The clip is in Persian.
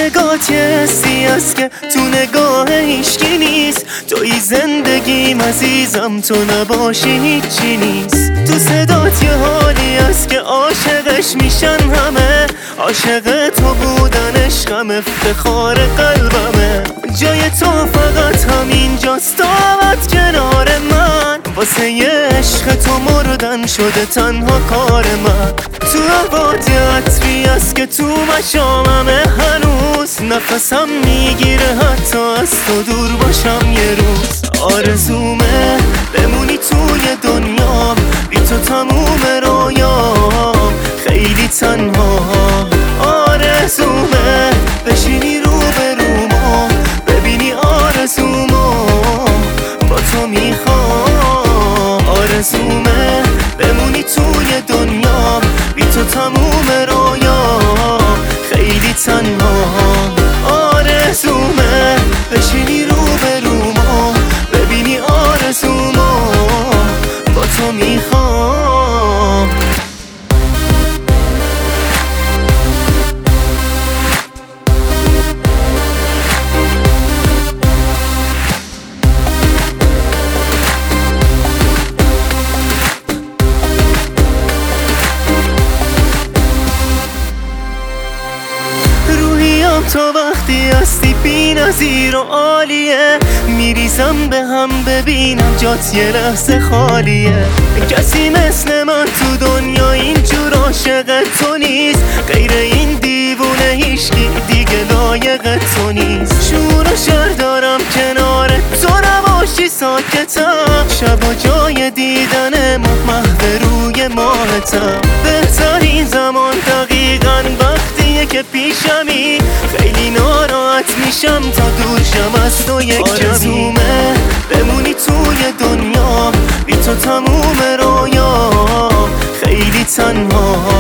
نگات یه حسی هست که تو نگاه هیچکی نیست. توی زندگیم عزیزم، تو نباشی هیچی نیست. تو صدات یه حالی هست که عاشقش میشن همه. عاشق تو بودن عشقم، افتخار قلبمه. جای تو فقط همینجاست، دعوت کنار من. واسه یه عشق تو مردن شده تنها کار من. تو عباد عطری هست که تو مشاممه هنوز. نفسم میگیره حتی از تو دور باشم یه روز. آرزومه بمونی توی دنیا، بی تو تموم رویام خیلی تنها. آرزومه بشینی رو به روما، ببینی آرزومو با تو میخوام. آرزومه بمونی توی دنیا، بی تو تموم رویام خیلی تنها. آرزومه بشینی رو به روما، ببینی آرزومو با تو میخوام. تا وقتی هستی بی نظیر و عالیه، میریزم به هم ببینم جات یه لحظه خالیه. کسی مثل من تو دنیا اینجور عاشق تو نیست. غیر این دیوونه هیچکی دیگه لایق تو نیست. شور و شر دارم کنار تو نباشی ساکتم. شبا جای دیدن محو روی ماهتم. بهترین زمان دقیقاً وقتیه که پیشمی. خیلی ناراحت میشم تا دور شم از تو یک کمی. آرزومه بمونی توی دنیا، بی تو تموم رویام خیلی تنها.